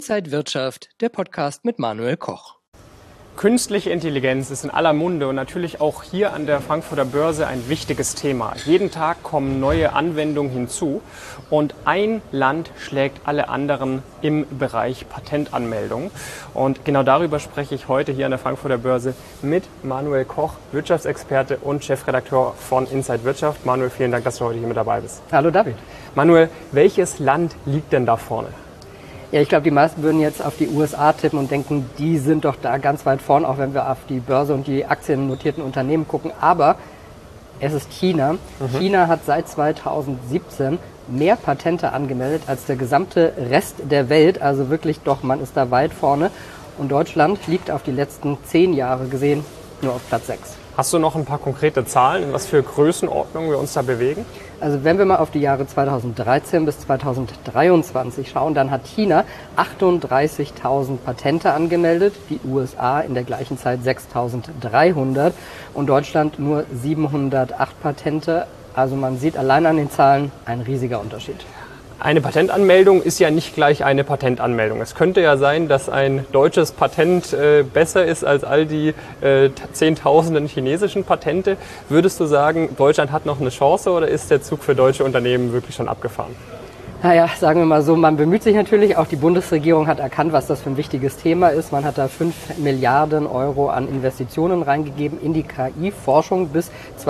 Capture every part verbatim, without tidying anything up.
Inside Wirtschaft, der Podcast mit Manuel Koch. Künstliche Intelligenz ist in aller Munde und natürlich auch hier an der Frankfurter Börse ein wichtiges Thema. Jeden Tag kommen neue Anwendungen hinzu und ein Land schlägt alle anderen im Bereich Patentanmeldung. Und genau darüber spreche ich heute hier an der Frankfurter Börse mit Manuel Koch, Wirtschaftsexperte und Chefredakteur von Inside Wirtschaft. Manuel, vielen Dank, dass du heute hier mit dabei bist. Hallo David. Manuel, welches Land liegt denn da vorne? Ja, ich glaube, die meisten würden jetzt auf die U S A tippen und denken, die sind doch da ganz weit vorn, auch wenn wir auf die Börse und die aktiennotierten Unternehmen gucken. Aber es ist China. Mhm. China hat seit zweitausendsiebzehn mehr Patente angemeldet als der gesamte Rest der Welt. Also wirklich doch, man ist da weit vorne. Und Deutschland liegt auf die letzten zehn Jahre gesehen nur auf Platz sechs. Hast du noch ein paar konkrete Zahlen, in was für Größenordnungen wir uns da bewegen? Also wenn wir mal auf die Jahre zweitausenddreizehn bis zweitausenddreiundzwanzig schauen, dann hat China achtunddreißigtausend Patente angemeldet, die U S A in der gleichen Zeit sechstausenddreihundert und Deutschland nur siebenhundertacht Patente. Also man sieht allein an den Zahlen ein riesiger Unterschied. Eine Patentanmeldung ist ja nicht gleich eine Patentanmeldung. Es könnte ja sein, dass ein deutsches Patent äh, besser ist als all die äh, zehntausenden chinesischen Patente. Würdest du sagen, Deutschland hat noch eine Chance oder ist der Zug für deutsche Unternehmen wirklich schon abgefahren? Naja, sagen wir mal so, man bemüht sich natürlich. Auch die Bundesregierung hat erkannt, was das für ein wichtiges Thema ist. Man hat da fünf Milliarden Euro an Investitionen reingegeben in die K I-Forschung bis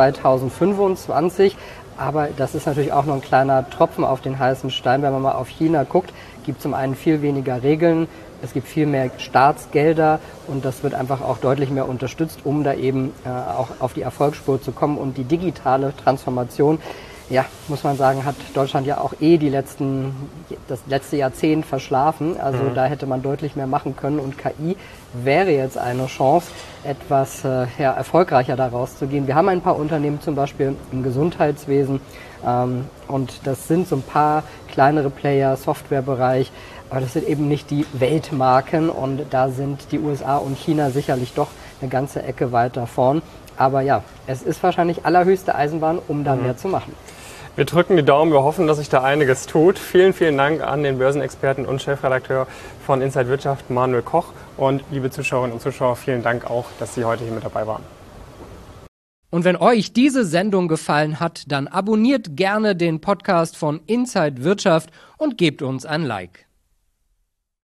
zweitausendfünfundzwanzig. Aber das ist natürlich auch noch ein kleiner Tropfen auf den heißen Stein. Wenn man mal auf China guckt, gibt es zum einen viel weniger Regeln, es gibt viel mehr Staatsgelder und das wird einfach auch deutlich mehr unterstützt, um da eben äh, auch auf die Erfolgsspur zu kommen. Und die digitale Transformation, ja, muss man sagen, hat Deutschland ja auch eh die letzten, das letzte Jahrzehnt verschlafen. Also mhm. da hätte man deutlich mehr machen können und K I wäre jetzt eine Chance, etwas äh, ja, erfolgreicher daraus zu gehen. Wir haben ein paar Unternehmen zum Beispiel im Gesundheitswesen ähm, und das sind so ein paar kleinere Player, Softwarebereich, aber das sind eben nicht die Weltmarken und da sind die U S A und China sicherlich doch eine ganze Ecke weiter vorn. Aber ja, es ist wahrscheinlich allerhöchste Eisenbahn, um da mhm. mehr zu machen. Wir drücken die Daumen, wir hoffen, dass sich da einiges tut. Vielen, vielen Dank an den Börsenexperten und Chefredakteur von Inside Wirtschaft, Manuel Koch. Und liebe Zuschauerinnen und Zuschauer, vielen Dank auch, dass Sie heute hier mit dabei waren. Und wenn euch diese Sendung gefallen hat, dann abonniert gerne den Podcast von Inside Wirtschaft und gebt uns ein Like.